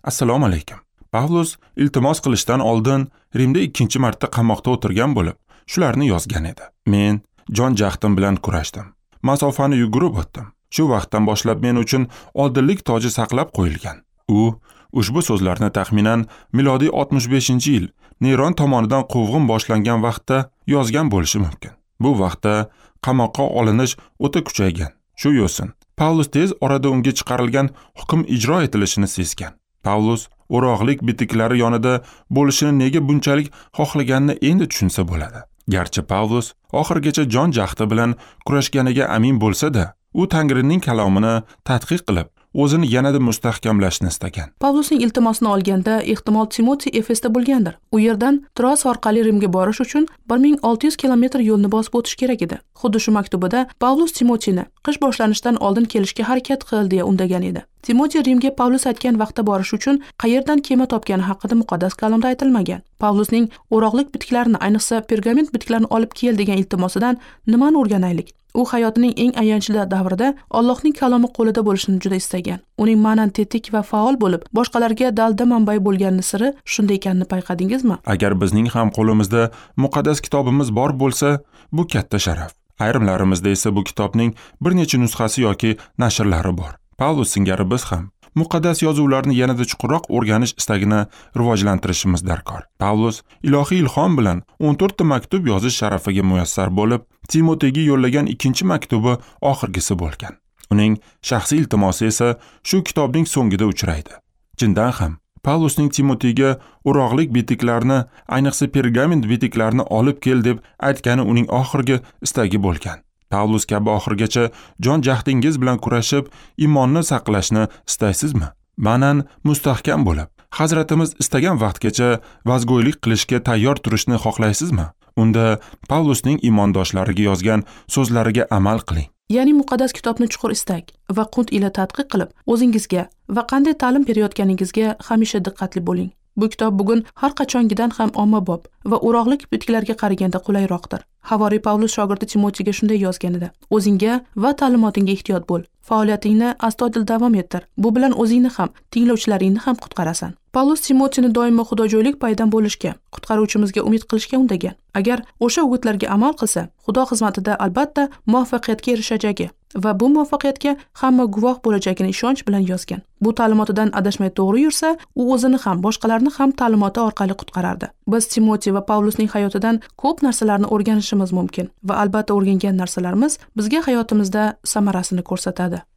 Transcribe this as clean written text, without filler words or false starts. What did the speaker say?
Assalomu alaykum. Pavlus iltimos qilishdan oldin Rimda ikkinchi marta qamoqda o'tirgan bo'lib, shularni yozgan edi. Men jon jahdim bilan kurashdim. Masofani yugurib o'tdim. Shu vaqtdan boshlab men uchun oldinlik toji saqlab qo'yilgan. U ushbu so'zlarni taxminan milodiy 65-yil Neron tomonidan quvg'in boshlangan vaqtda yozgan bo'lishi mumkin. Bu vaqtda qamoqqa olinish o'ta kuchaygan. Shu yo'sin, Pavlus tez orada unga chiqarilgan hukm ijro etilishini sezgan. Pavlus o'roqlik bitiklari yonida bo'lishini nega bunchalik xohlaganini endi tushunsa bo'ladi. Garchi Pavlus oxirgacha jon jahdi bilan kurashganiga amin bo'lsa-da, u Tangrining kalomini tadqiq qilib, o'zini yanada mustahkamlashni istagan. Pavlusning iltimosini olganda ehtimol Timotey Efesda bo'lgandir. U yerdan Tros orqali Rimga borish uchun 1600 kilometr yo'lni bosib o'tish kerak edi. Xuddi shu maktubida Pavlus Timoteyni qish boshlanishidan oldin kelishga harakat qil deya undagan edi. Timotey Rimga Pavlus aytgan vaqtda borish uchun qayerdan kema topgani haqida muqaddas kalomda aytilmagan. Pavlusning o'roqlik bitiklarini, ayniqsa pergament bitiklarini olib kel degan iltimosidan nimani o'rganaylik? U hayotining eng ayanchli davrida Allohning kalomi qo'lida bo'lishini juda istagan. Uning ma'nan tetik va faol bo'lib, boshqalarga dalda manbai bo'lganini siri shunday ekanini payqadingizmi? Agar bizning ham qo'limizda muqaddas kitobimiz bor bo'lsa, bu katta sharaf. Ayrimlarimizda esa bu kitobning bir necha nusxasi yoki nashrlari bor. Pavlus singari biz ham muqaddas yozuvlarni yanada chuqurroq o'rganish istagini rivojlantirishimiz darkor. Pavlus ilohiy ilhom bilan 14 ta maktub yozish sharafiga muyassar bo'lib, Timoteyga yo'llagan ikkinchi maktubi oxirgisi bo'lgan. Uning shaxsiy iltimosi esa shu kitobning so'ngida uchraydi. Chindan ham Pavlusning Timoteyga o'roqlik bitiklarni, ayniqsa pergament bitiklarni olib kel deb aytgani uning oxirgi istagi bo'lgan. Pavlus kabi oxirgacha jon jahdingiz bilan kurashib, iymonni saqlashni istaysizmi? Ma'nan mustahkam bo'lib, Hazratimiz istagan vaqtgacha vazgo'ylik qilishga tayyor turishni xohlaysizmi? Unda Pavlusning iymondoshlariga yozgan so'zlariga amal qiling. Ya'ni muqaddas kitobni chuqur istak va qunt ila tadqiq qilib, o'zingizga va qanday ta'lim berayotganingizga hamisha diqqatli bo'ling. Bu kitob bugun har qachongidan ham ommabop va o'roqlik bitiklarga qaraganda qulayroqdir. Havoriy Pavlus shogirdi Timoteyga shunday yozgan edi: o'zingga va ta'limotingga ehtiyot bo'l. Faoliyatingni astoydil davom ettir. Bu bilan o'zingni ham, tinglovchilaringni ham qutqarasan. Pavlus Timoteyni doimo xudojo'ylik paydan bo'lishga, qutqaruvchimizga umid qilishga undagan. Agar o'sha o'gitlarga amal qilsa, Xudo xizmatida albatta muvaffaqiyatga erishajagi va bu muvaffaqiyatga hamma guvoh bo'lajagini ishonch bilan yozgan. Bu ta'limotidan adashmay to'g'ri yursa, u o'zini ham, boshqalarni ham ta'limoti orqali qutqarardi. Biz Timotey va Pavlusning hayotidan ko'p narsalarni o'rganishimiz mumkin va albatta o'rgangan narsalarimiz bizga hayotimizda samarasini ko'rsatadi.